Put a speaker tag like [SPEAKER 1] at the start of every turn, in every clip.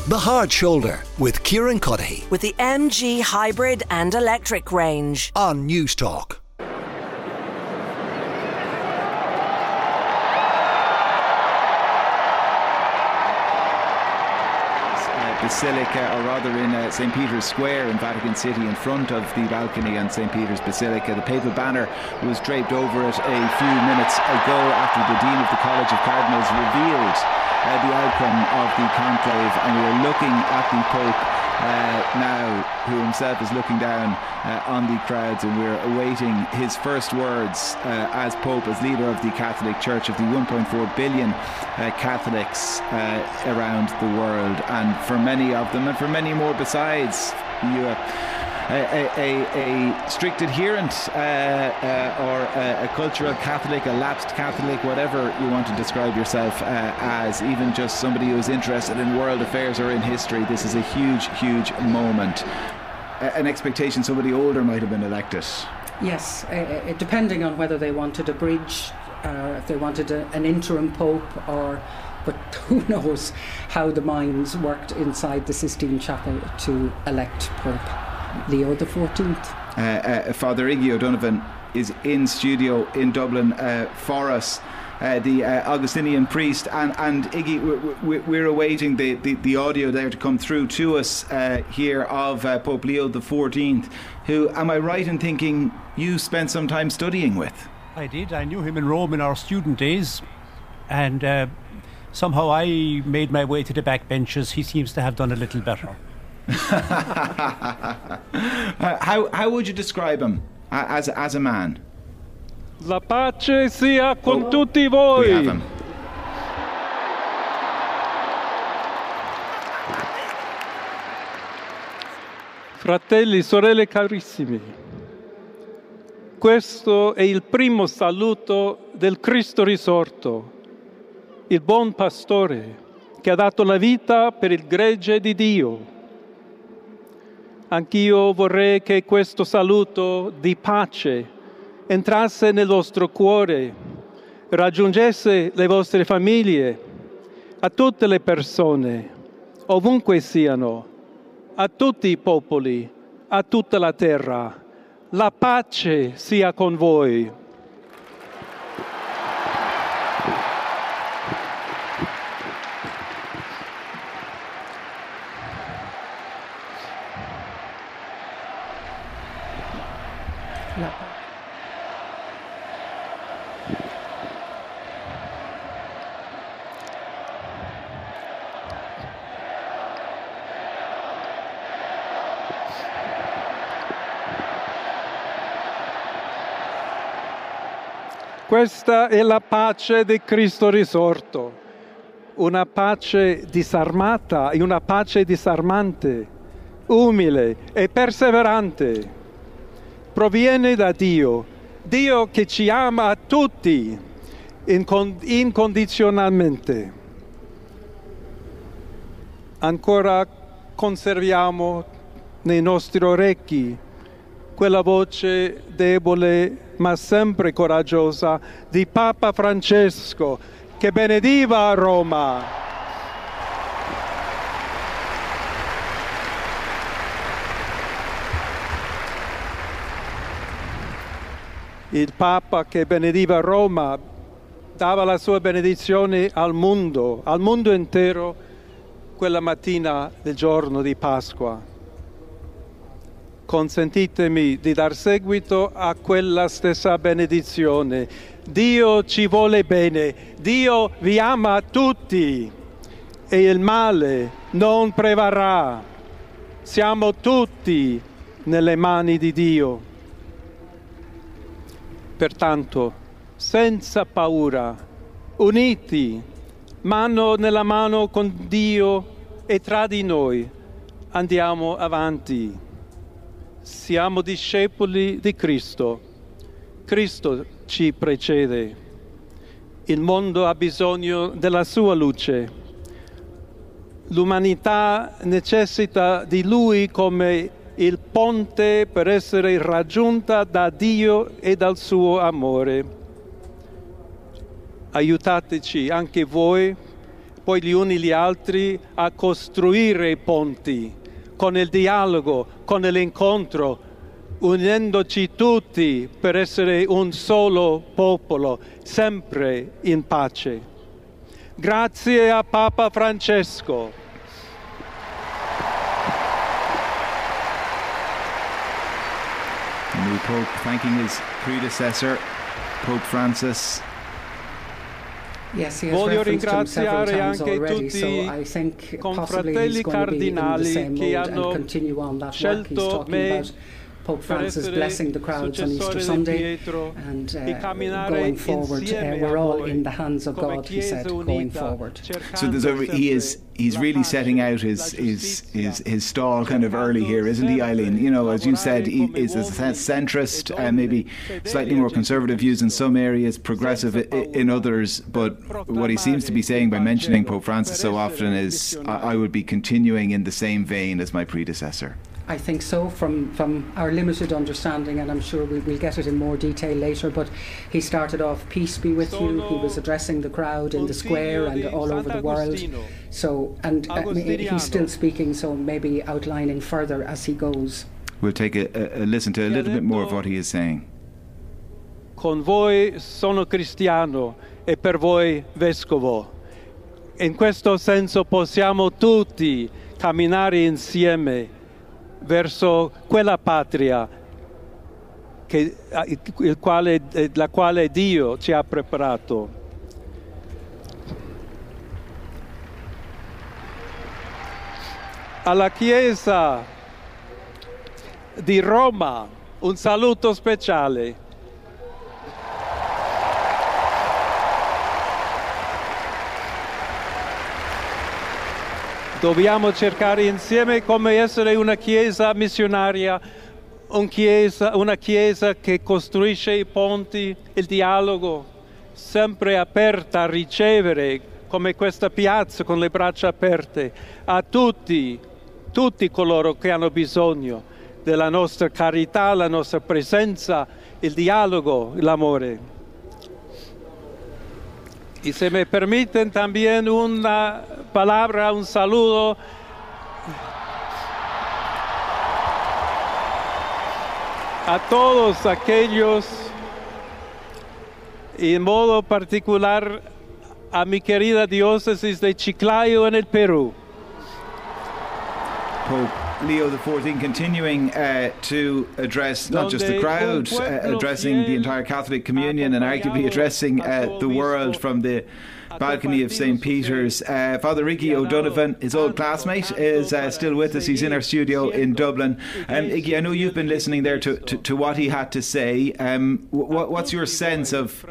[SPEAKER 1] The Hard Shoulder with Kieran Cuddihy.
[SPEAKER 2] With the MG Hybrid and Electric range.
[SPEAKER 1] On News Talk.
[SPEAKER 3] Basilica, or rather in St. Peter's Square in Vatican City, in front of the balcony on St. Peter's Basilica. The papal banner was draped over it a few minutes ago after the Dean of the College of Cardinals revealed the outcome of the conclave, and we're looking at the Pope now, who himself is looking down on the crowds, and we're awaiting his first words as Pope, as leader of the Catholic Church, of the 1.4 billion Catholics around the world, and for many of them, and for many more besides, a strict adherent or a cultural Catholic, a lapsed Catholic, whatever you want to describe yourself as, even just somebody who is interested in world affairs or in history. This is a huge, huge moment. An expectation somebody older might have been elected.
[SPEAKER 4] Yes, depending on whether they wanted a bridge, if they wanted an interim pope, but who knows how the minds worked inside the Sistine Chapel to elect Pope Leo XIV.
[SPEAKER 3] Father Iggy O'Donovan is in studio in Dublin for us, the Augustinian priest, and Iggy, we're awaiting the audio there to come through to us here of Pope Leo XIV, who, am I right in thinking you spent some time studying with?
[SPEAKER 5] I did. I knew him in Rome in our student days, and somehow I made my way to the back benches. He seems to have done a little better.
[SPEAKER 3] How would you describe him as a man?
[SPEAKER 6] La pace sia con tutti voi.
[SPEAKER 3] We have him.
[SPEAKER 6] Fratelli, sorelle carissimi, questo è il primo saluto del Cristo risorto, il buon pastore che ha dato la vita per il gregge di Dio. Anch'io vorrei che questo saluto di pace entrasse nel vostro cuore, raggiungesse le vostre famiglie, a tutte le persone, ovunque siano, a tutti i popoli, a tutta la terra. La pace sia con voi. Questa è la pace di Cristo risorto, una pace disarmata e una pace disarmante, umile e perseverante. Proviene da Dio, Dio che ci ama a tutti incondizionalmente. Ancora conserviamo nei nostri orecchi quella voce debole ma sempre coraggiosa di Papa Francesco, che benediva a Roma. Il Papa che benediva Roma dava la sua benedizione al mondo intero, quella mattina del giorno di Pasqua. Consentitemi di dar seguito a quella stessa benedizione. Dio ci vuole bene, Dio vi ama tutti e il male non prevarrà. Siamo tutti nelle mani di Dio. Pertanto, senza paura, uniti, mano nella mano con Dio e tra di noi, andiamo avanti. Siamo discepoli di Cristo. Cristo ci precede. Il mondo ha bisogno della sua luce. L'umanità necessita di Lui come il ponte per essere raggiunta da Dio e dal suo amore. Aiutateci anche voi poi gli uni gli altri a costruire i ponti, con il dialogo, con l'incontro, unendoci tutti per essere un solo popolo, sempre in pace. Grazie a Papa Francesco.
[SPEAKER 3] The new Pope thanking his predecessor, Pope Francis.
[SPEAKER 4] Yes, he has
[SPEAKER 6] Voglio
[SPEAKER 4] referenced him several
[SPEAKER 6] ringraziare
[SPEAKER 4] times
[SPEAKER 6] anche
[SPEAKER 4] already,
[SPEAKER 6] tutti
[SPEAKER 4] so I think possibly
[SPEAKER 6] confratelli
[SPEAKER 4] he's going to be in the
[SPEAKER 6] cardinali
[SPEAKER 4] same
[SPEAKER 6] che
[SPEAKER 4] mode
[SPEAKER 6] hanno
[SPEAKER 4] and continue on that work. He's
[SPEAKER 6] scelto
[SPEAKER 4] talking
[SPEAKER 6] me
[SPEAKER 4] about Pope Francis
[SPEAKER 6] essere
[SPEAKER 4] blessing the crowds on Easter
[SPEAKER 6] successore di
[SPEAKER 4] Sunday
[SPEAKER 6] Pietro
[SPEAKER 4] and
[SPEAKER 6] e camminare
[SPEAKER 4] going forward.
[SPEAKER 6] insieme
[SPEAKER 4] We're
[SPEAKER 6] a
[SPEAKER 4] all
[SPEAKER 6] voi
[SPEAKER 4] in the hands of
[SPEAKER 6] come
[SPEAKER 4] God, he said,
[SPEAKER 6] Chiesa
[SPEAKER 4] going
[SPEAKER 6] unita,
[SPEAKER 4] forward.
[SPEAKER 3] So he's really setting out his stall kind of early here, isn't he, Eileen? You know, as you said, he is a centrist, maybe slightly more conservative views in some areas, progressive in others. But what he seems to be saying by mentioning Pope Francis so often is, I would be continuing in the same vein as my predecessor.
[SPEAKER 4] I think so, from our limited understanding, and I'm sure we'll get it in more detail later, but he started off, peace be with you. He was addressing the crowd in the square and all over the world. So, and he's still speaking, so maybe outlining further as he goes.
[SPEAKER 3] We'll take a listen to a little bit more of what he is saying.
[SPEAKER 6] Con voi sono cristiano e per voi vescovo. In questo senso possiamo tutti camminare insieme verso quella patria la quale Dio ci ha preparato. Alla Chiesa di Roma un saluto speciale. Dobbiamo cercare insieme come essere una Chiesa missionaria, una Chiesa che costruisce i ponti, il dialogo, sempre aperta a ricevere, come questa piazza con le braccia aperte, a tutti coloro che hanno bisogno della nostra carità, la nostra presenza, il dialogo, l'amore. Y se me permiten también una palabra, un saludo a todos aquellos, y en modo particular a mi querida diócesis de Chiclayo en el Perú.
[SPEAKER 3] Pope Leo XIV continuing to address not just the crowd, addressing the entire Catholic communion and arguably addressing the world from the balcony of St. Peter's. Father Iggy O'Donovan, his old classmate, is still with us. He's in our studio in Dublin. Iggy, I know you've been listening there to what he had to say. What's your sense of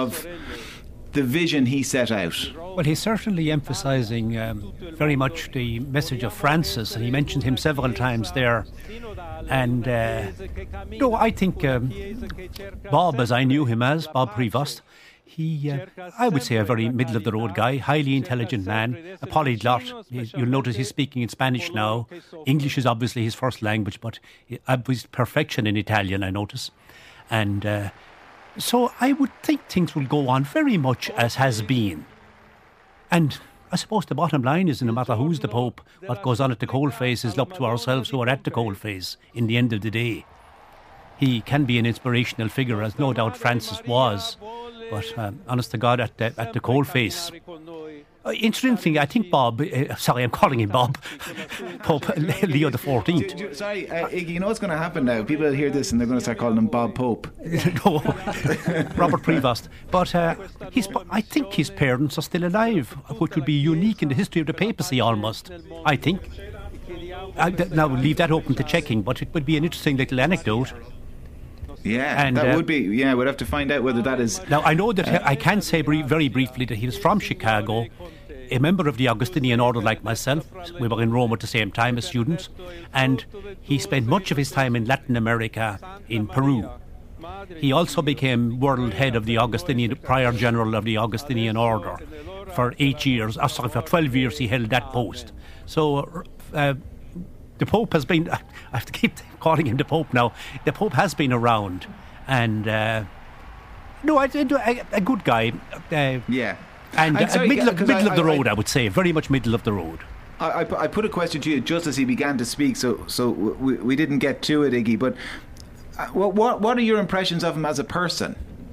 [SPEAKER 3] the vision he set out?
[SPEAKER 5] Well, he's certainly emphasising very much the message of Francis, and he mentioned him several times there. And no, I think Bob, as I knew him as, Bob Prevost, he, I would say, a very middle-of-the-road guy, highly intelligent man, a polyglot. You'll notice he's speaking in Spanish now. English is obviously his first language, but he's perfection in Italian, I notice. And so I would think things will go on very much as has been. And I suppose the bottom line is, no matter who's the Pope, what goes on at the coalface is up to ourselves who are at the coalface in the end of the day. He can be an inspirational figure, as no doubt Francis was. But honest to God, at the coalface. Incidentally, I think Bob, sorry, I'm calling him Bob, Pope Leo XIV.
[SPEAKER 3] Sorry, Iggy, you know what's going to happen now? People will hear this and they're going to start calling him Bob Pope.
[SPEAKER 5] No, Robert Prevost. But I think his parents are still alive, which would be unique in the history of the papacy almost, I think. Now, we'll leave that open to checking, but it would be an interesting little anecdote.
[SPEAKER 3] Yeah, and that would be. Yeah, we'd have to find out whether that is.
[SPEAKER 5] Now, I know that I can say very briefly that he was from Chicago, a member of the Augustinian order like myself. We were in Rome at the same time as students, and he spent much of his time in Latin America, in Peru. He also became world head of the Augustinian, prior general of the Augustinian order for 8 years. For 12 years he held that post. So the Pope has been, I have to keep calling him the Pope now, the Pope has been around, and a good guy.
[SPEAKER 3] Yeah.
[SPEAKER 5] And middle of the road, I would say, very much middle of the road.
[SPEAKER 3] I put a question to you just as he began to speak, so we didn't get to it, Iggy. But what are your impressions of him as a person?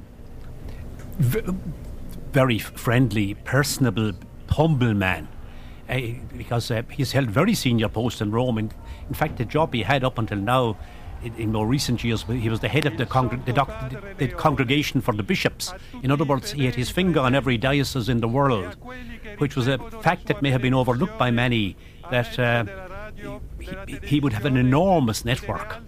[SPEAKER 5] Very friendly, personable, humble man. Because he's held very senior posts in Rome. In fact, the job he had up until now, in more recent years, he was the head of the congregation for the bishops. In other words, he had his finger on every diocese in the world, which was a fact that may have been overlooked by many, that he would have an enormous network.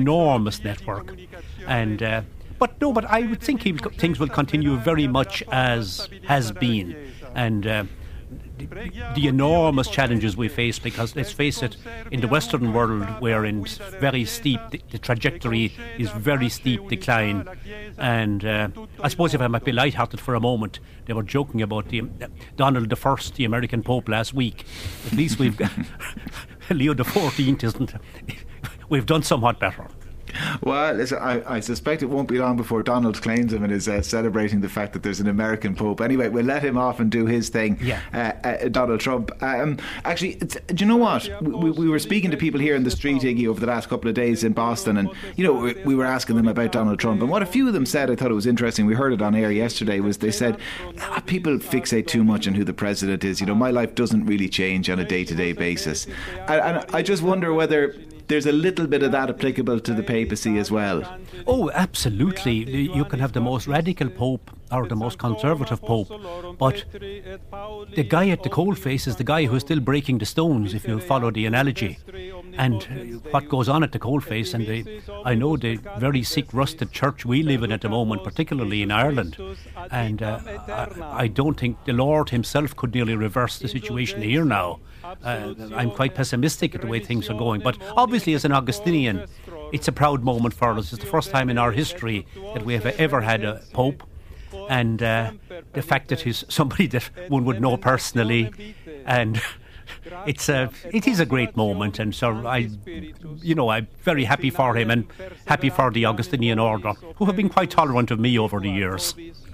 [SPEAKER 5] And but I would think things will continue very much as has been. And the enormous challenges we face, because let's face it, in the Western world we're in very steep, the trajectory is very steep decline. And I suppose if I might be lighthearted for a moment, they were joking about Donald I, the American Pope, last week. At least we've got Leo XIV isn't. We've done somewhat better.
[SPEAKER 3] Well, listen, I suspect it won't be long before Donald claims him and is celebrating the fact that there's an American Pope. Anyway, we'll let him off and do his thing. Donald Trump. Actually, do you know what? We were speaking to people here in the street, Iggy, over the last couple of days in Boston, and we were asking them about Donald Trump, and what a few of them said, I thought it was interesting, we heard it on air yesterday, was they said, people fixate too much on who the president is. My life doesn't really change on a day-to-day basis. And I just wonder whether there's a little bit of that applicable to the papacy as well.
[SPEAKER 5] Oh, absolutely. You can have the most radical pope or the most conservative pope, but the guy at the coalface is the guy who's still breaking the stones, if you follow the analogy. And what goes on at the coalface, and I know the very sick, rusted church we live in at the moment, particularly in Ireland, and I don't think the Lord himself could nearly reverse the situation here now. I'm quite pessimistic at the way things are going, but obviously as an Augustinian, it's a proud moment for us. It's the first time in our history that we have ever had a pope, and the fact that he's somebody that one would know personally, and it is a great moment. And so I'm very happy for him and happy for the Augustinian order, who have been quite tolerant of me over the years.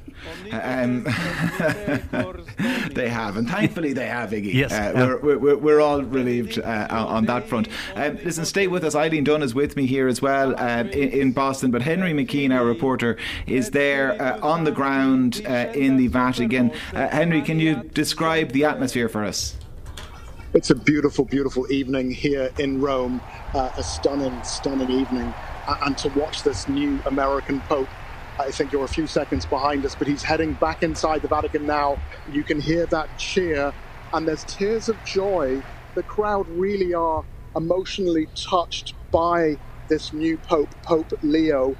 [SPEAKER 3] They have, and thankfully they have, Iggy.
[SPEAKER 5] Yes,
[SPEAKER 3] we're all relieved on that front. Listen, stay with us. Eileen Dunn is with me here as well in Boston, but Henry McKean, our reporter, is there on the ground in the Vatican. Henry, can you describe the atmosphere for us?
[SPEAKER 7] It's a beautiful, beautiful evening here in Rome. A stunning evening, and to watch this new American Pope. I think you're a few seconds behind us, but he's heading back inside the Vatican now. You can hear that cheer, and there's tears of joy. The crowd really are emotionally touched by this new Pope, Pope Leo.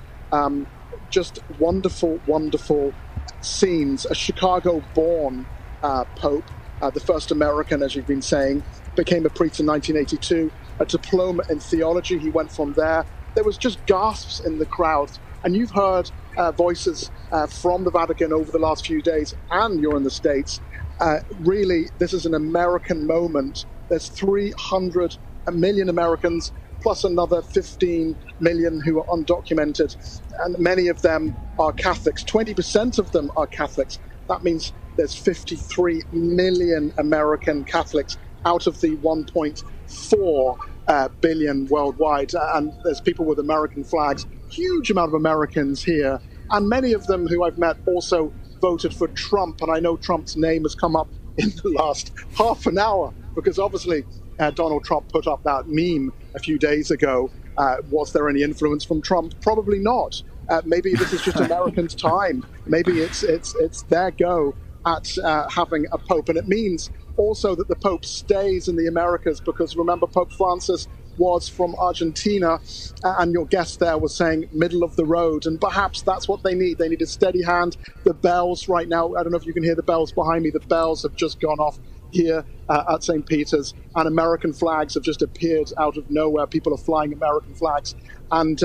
[SPEAKER 7] Just wonderful, wonderful scenes. A Chicago-born Pope, the first American, as you've been saying, became a priest in 1982. A diploma in theology. He went from there. There was just gasps in the crowd. And you've heard voices from the Vatican over the last few days, and you're in the States. Really, this is an American moment. There's 300 million Americans, plus another 15 million who are undocumented, and many of them are Catholics. 20% of them are Catholics. That means there's 53 million American Catholics out of the 1.4 billion worldwide. And there's people with American flags. Huge amount of Americans here, and many of them who I've met also voted for Trump, and I know Trump's name has come up in the last half an hour, because obviously Donald Trump put up that meme a few days ago. Was there any influence from Trump? Probably not. Maybe this is just Americans' time. Maybe it's their go at having a pope, and it means also that the Pope stays in the Americas, because remember, Pope Francis was from Argentina, and your guest there was saying middle of the road, and perhaps that's what they need. They need a steady hand. The bells right now, I don't know if you can hear the bells behind me, the bells have just gone off here at St. Peter's, and American flags have just appeared out of nowhere. People are flying American flags, and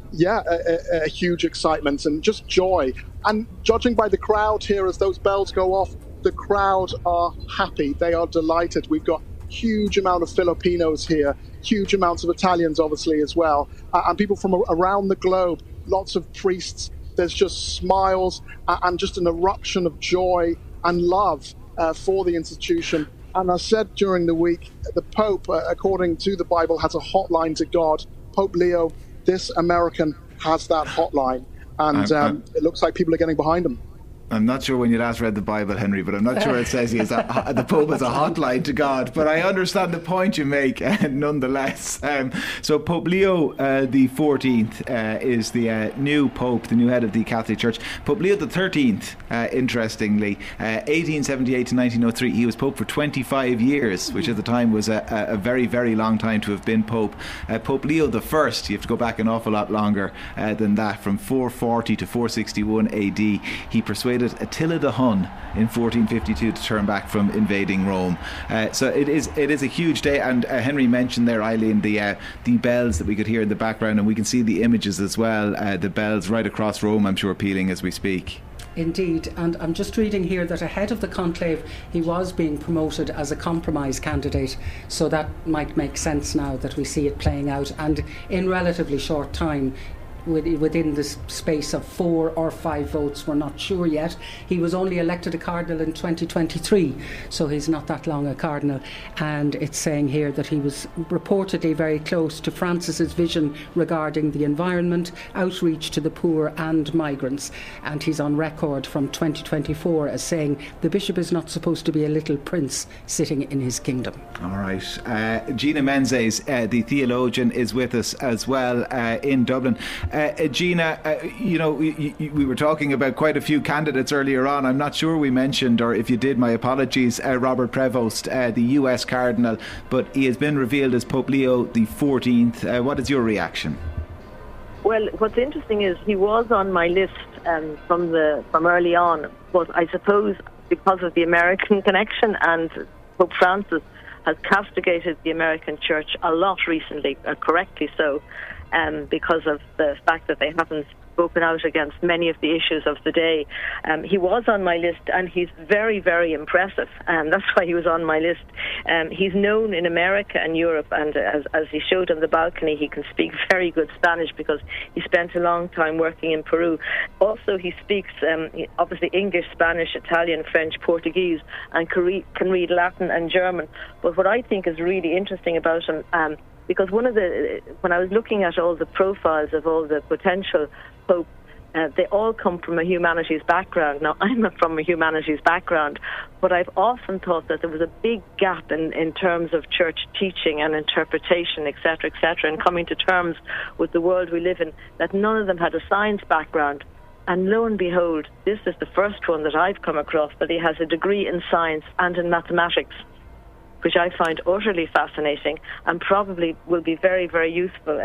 [SPEAKER 7] a huge excitement and just joy. And judging by the crowd here as those bells go off, the crowd are happy. They are delighted. We've got huge amount of Filipinos here, huge amounts of Italians obviously as well, and people from around the globe, lots of priests. There's just smiles and just an eruption of joy and love for the institution. And as said during the week, the Pope, according to the Bible, has a hotline to God. Pope Leo, this American, has that hotline. And it looks like people are getting behind him.
[SPEAKER 3] I'm not sure when you last read the Bible, Henry, but I'm not sure it says the Pope has a hotline to God. But I understand the point you make, nonetheless. So Pope Leo the 14th is the new Pope, the new head of the Catholic Church. Pope Leo the 13th, interestingly, 1878 to 1903, he was Pope for 25 years, which at the time was a very, very long time to have been Pope. Pope Leo the 1st, you have to go back an awful lot longer than that, from 440 to 461 AD, he persuaded Attila the Hun in 1452 to turn back from invading Rome. So it is a huge day, and Henry mentioned there, Eileen, the bells that we could hear in the background, and we can see the images as well, the bells right across Rome, I'm sure, pealing as we speak.
[SPEAKER 4] Indeed, and I'm just reading here that ahead of the conclave he was being promoted as a compromise candidate, so that might make sense now that we see it playing out, and in relatively short time, within the space of 4 or 5 votes, we're not sure yet. He was only elected a cardinal in 2023, so he's not that long a cardinal, and it's saying here that he was reportedly very close to Francis's vision regarding the environment, outreach to the poor and migrants, and he's on record from 2024 as saying the bishop is not supposed to be a little prince sitting in his kingdom.
[SPEAKER 3] All right. Gina Menzies, the theologian, is with us as well in Dublin. Gina, we were talking about quite a few candidates earlier on. I'm not sure we mentioned, or if you did, my apologies, Robert Prevost, the US Cardinal, but he has been revealed as Pope Leo the 14th. What is your reaction?
[SPEAKER 8] Well, what's interesting is he was on my list from early on, but I suppose because of the American connection, and Pope Francis has castigated the American Church a lot recently, correctly so, because of the fact that they haven't spoken out against many of the issues of the day. He was on my list, and he's very, very impressive. That's why he was on my list. He's known in America and Europe, and as he showed on the balcony, he can speak very good Spanish because he spent a long time working in Peru. Also, he speaks obviously English, Spanish, Italian, French, Portuguese, and can read Latin and German. But what I think is really interesting about him, because when I was looking at all the profiles of all the potential popes, they all come from a humanities background. Now, I'm from a humanities background, but I've often thought that there was a big gap in terms of church teaching and interpretation, etc., and coming to terms with the world we live in, that none of them had a science background. And lo and behold, this is the first one that I've come across that he has a degree in science and in mathematics, which I find utterly fascinating and probably will be very, very useful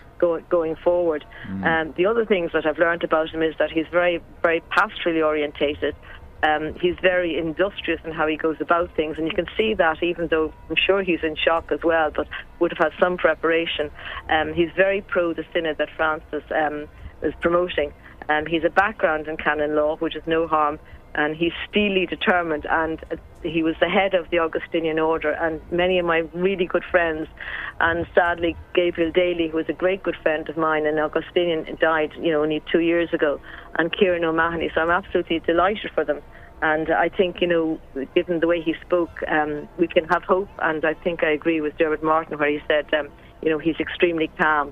[SPEAKER 8] going forward. The other things that I've learned about him is that he's very, very pastorally orientated. He's very industrious in how he goes about things, and you can see that even though I'm sure he's in shock as well, but would have had some preparation. He's very pro the synod that Francis is promoting. He's a background in canon law, which is no harm, and he's steely determined, and he was the head of the Augustinian order, and many of my really good friends, and sadly Gabriel Daly, who was a great good friend of mine, an Augustinian, died only 2 years ago, and Kieran O'Mahony, so I'm absolutely delighted for them. And I think, given the way he spoke, we can have hope, and I think I agree with Dermot Martin where he said, he's extremely calm.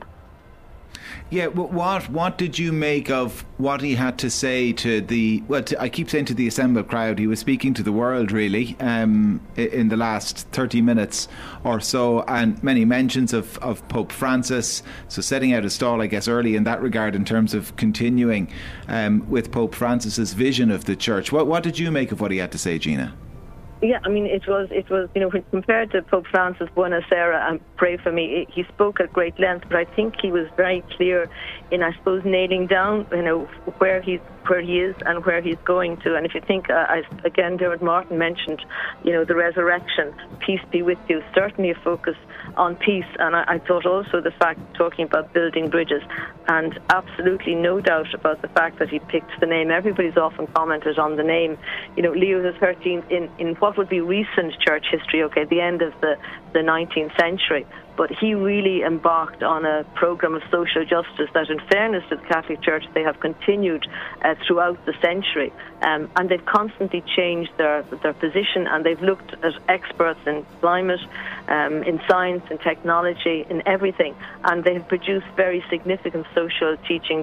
[SPEAKER 3] Yeah, what did you make of what he had to say to I keep saying to the assembled crowd? He was speaking to the world, really, in the last 30 minutes or so, and many mentions of Pope Francis, so setting out a stall, I guess, early in that regard in terms of continuing with Pope Francis's vision of the Church. What did you make of what he had to say, Gina?
[SPEAKER 8] Yeah, I mean, it was when compared to Pope Francis, Buona Sera and Pray For Me, he spoke at great length, but I think he was very clear in, I suppose, nailing down, where he is and where he's going to. And if you think, again, Dermot Martin mentioned, the resurrection, peace be with you, certainly a focus on peace. And I thought also the fact, talking about building bridges, and absolutely no doubt about the fact that he picked the name. Everybody's often commented on the name, Leo the 13th in what would be recent church history, the end of the 19th century. but he really embarked on a program of social justice that, in fairness to the Catholic Church, they have continued throughout the century, and they've constantly changed their position, and they've looked at experts in climate, in science, in technology, in everything, and they've produced very significant social teaching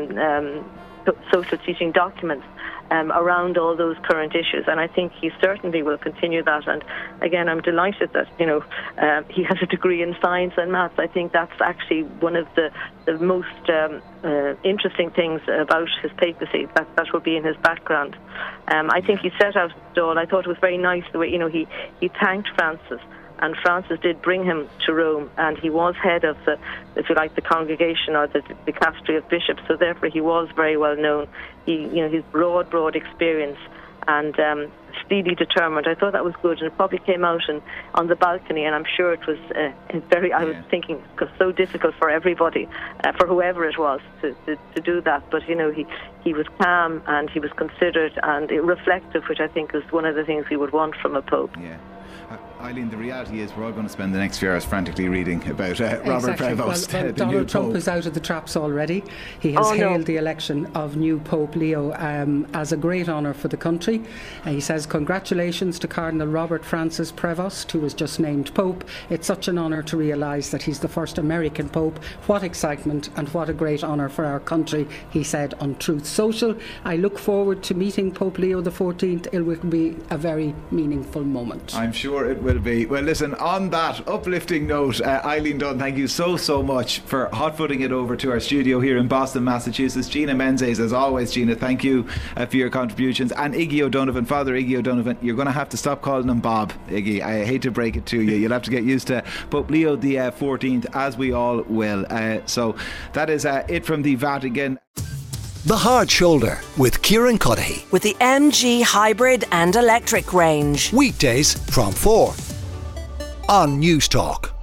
[SPEAKER 8] documents around all those current issues, and I think he certainly will continue that. And again, I'm delighted that he has a degree in science and maths. I think that's actually one of the most interesting things about his papacy, that will be in his background. I think he set out Dáil. I thought it was very nice the way he thanked Francis. And Francis did bring him to Rome, and he was head of the congregation or the dicastery of bishops. So therefore, he was very well known. His broad experience and steely determined. I thought that was good, and it probably came out on the balcony. And I'm sure it was I was thinking it was so difficult for everybody, for whoever it was, to do that. But he was calm and he was considered and reflective, which I think is one of the things we would want from a pope.
[SPEAKER 3] Yeah. Eileen, the reality is we're all going to spend the next few hours frantically reading about Robert Prevost.
[SPEAKER 4] Well, Donald Trump is out of the traps already. He has hailed the election of new Pope Leo as a great honour for the country. He says, congratulations to Cardinal Robert Francis Prevost, who was just named Pope. It's such an honour to realise that he's the first American Pope. What excitement and what a great honour for our country, he said on Truth Social. I look forward to meeting Pope Leo XIV. It will be a very meaningful moment.
[SPEAKER 3] I'm sure it will be. Well, listen, on that uplifting note, Eileen Dunn, thank you so much for hot-footing it over to our studio here in Boston, Massachusetts. Gina Menzies, as always, Gina, thank you for your contributions. And Iggy O'Donovan, Father Iggy O'Donovan, you're going to have to stop calling him Bob, Iggy. I hate to break it to you. You'll have to get used to Pope Leo the 14th, as we all will. So that is it from the Vatican.
[SPEAKER 1] The Hard Shoulder with Kieran Cuddihy.
[SPEAKER 2] With the MG hybrid and electric range.
[SPEAKER 1] Weekdays from 4 on News Talk.